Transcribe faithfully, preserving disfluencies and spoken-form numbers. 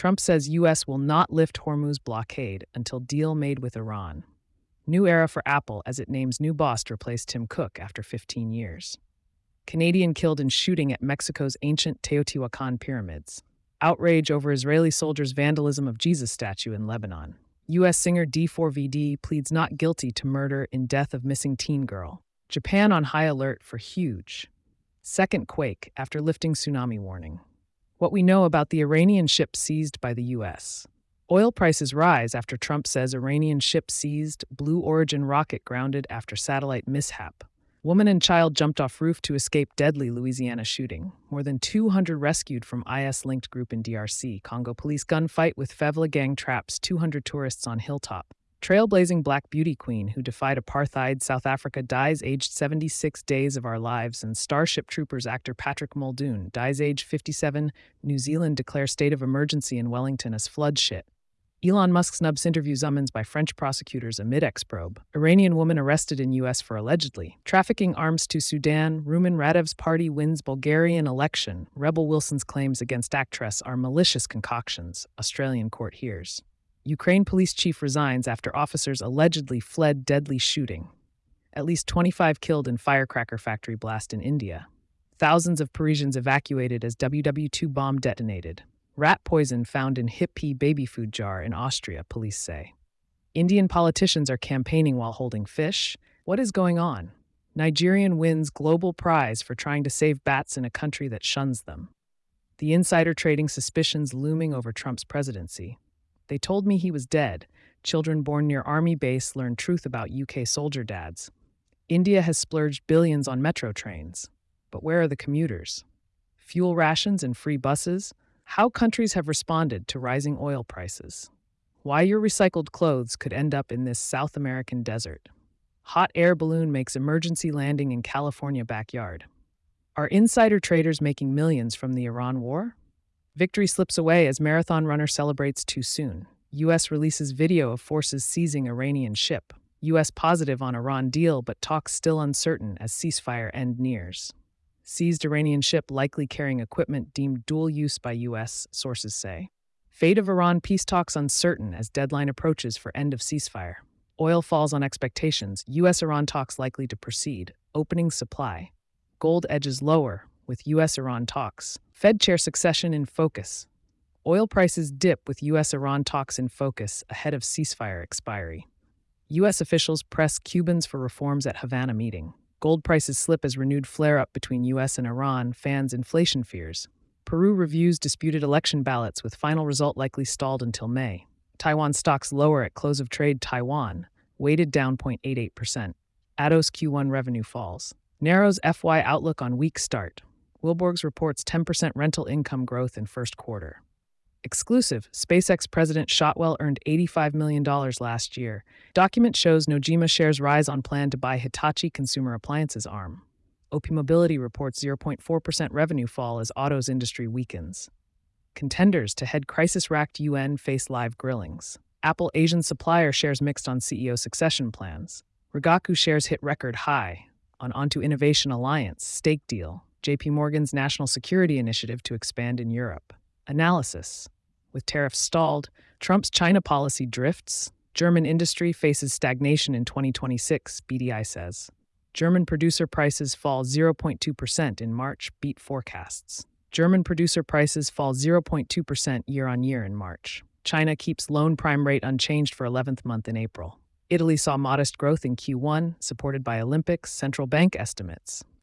Trump says U S will not lift Hormuz blockade until deal made with Iran. New era for Apple as it names new boss to replace Tim Cook after fifteen years. Canadian killed in shooting at Mexico's ancient Teotihuacan pyramids. Outrage over Israeli soldiers' vandalism of Jesus statue in Lebanon. U S singer D four V D pleads not guilty to murder in death of missing teen girl. Japan on high alert for huge second quake after lifting tsunami warning. What we know about the Iranian ship seized by the U S. Oil prices rise after Trump says Iranian ship seized, Blue Origin rocket grounded after satellite mishap. Woman and child jumped off roof to escape deadly Louisiana shooting. More than two hundred rescued from I S-linked group in D R C. Congo police gunfight with Fevla gang traps two hundred tourists on hilltop. Trailblazing black beauty queen who defied apartheid South Africa dies aged seventy-six days of our lives, and Starship Troopers actor Patrick Muldoon dies age fifty-seven. New Zealand declares state of emergency in Wellington as flood shit. Elon Musk snubs interview summons by French prosecutors amid ex-probe. Iranian woman arrested in U S for allegedly trafficking arms to Sudan. Rumen Radev's party wins Bulgarian election. Rebel Wilson's claims against actress are malicious concoctions, Australian court hears. Ukraine police chief resigns after officers allegedly fled deadly shooting. At least twenty-five killed in firecracker factory blast in India. Thousands of Parisians evacuated as W W two bomb detonated. Rat poison found in hip pea baby food jar in Austria, police say. Indian politicians are campaigning while holding fish. What is going on? Nigerian wins global prize for trying to save bats in a country that shuns them. The insider trading suspicions looming over Trump's presidency. They told me he was dead. Children born near army base learn truth about U K soldier dads. India has splurged billions on metro trains. But where are the commuters? Fuel rations and free buses? How countries have responded to rising oil prices. Why your recycled clothes could end up in this South American desert. Hot air balloon makes emergency landing in California backyard. Are insider traders making millions from the Iran war? Victory slips away as marathon runner celebrates too soon. U S releases video of forces seizing Iranian ship. U S positive on Iran deal, but talks still uncertain as ceasefire end nears. Seized Iranian ship likely carrying equipment deemed dual use by U S, sources say. Fate of Iran peace talks uncertain as deadline approaches for end of ceasefire. Oil falls on expectations. U S-Iran talks likely to proceed. Opening supply. Gold edges lower with U S-Iran talks. Fed chair succession in focus. Oil prices dip with U S-Iran talks in focus ahead of ceasefire expiry. U S officials press Cubans for reforms at Havana meeting. Gold prices slip as renewed flare-up between U S and Iran fans inflation fears. Peru reviews disputed election ballots with final result likely stalled until May. Taiwan stocks lower at close of trade. Taiwan, weighted down zero point eight eight percent. Atos Q one revenue falls. Narrows F Y outlook on weak start. Wilborgs reports ten percent rental income growth in first quarter. Exclusive, SpaceX President Shotwell earned eighty-five million dollars last year. Document shows Nojima shares rise on plan to buy Hitachi consumer appliances arm. O P Mobility reports zero point four percent revenue fall as autos industry weakens. Contenders to head crisis-racked U N face live grillings. Apple Asian supplier shares mixed on C E O succession plans. Rigaku shares hit record high on Onto Innovation Alliance stake deal. J P Morgan's national security initiative to expand in Europe. Analysis. With tariffs stalled, Trump's China policy drifts. German industry faces stagnation in twenty twenty-six, B D I says. German producer prices fall zero point two percent in March, beat forecasts. German producer prices fall zero point two percent year-on-year in March. China keeps loan prime rate unchanged for eleventh month in April. Italy saw modest growth in Q one, supported by Olympics central bank estimates.